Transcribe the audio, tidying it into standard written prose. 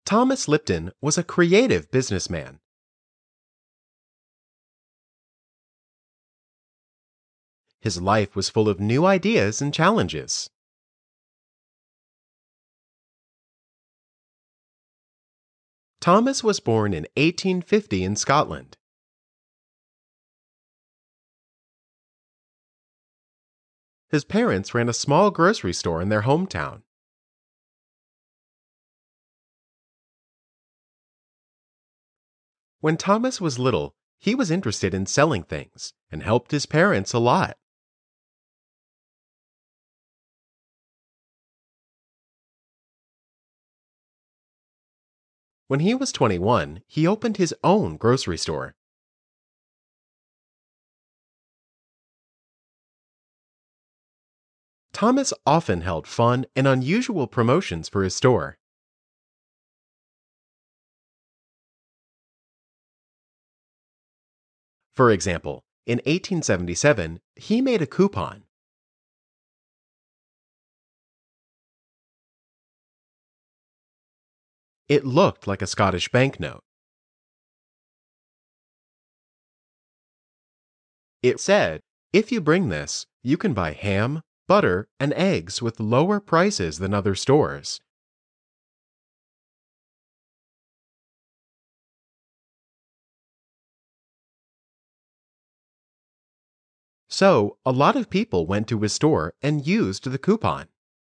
Thomas Lipton was a creative businessman. His life was full of new ideas and challenges. Thomas was born in 1850 in Scotland. His parents ran a small grocery store in their hometown. When Thomas was little, he was interested in selling things and helped his parents a lot. When he was 21, he opened his own grocery store. Thomas often held fun and unusual promotions for his store. For example, in 1877, he made a coupon. It looked like a Scottish banknote. It said, "If you bring this, you can buy ham, butter, and eggs with lower prices than other stores." So, a lot of people went to his store and used the coupon.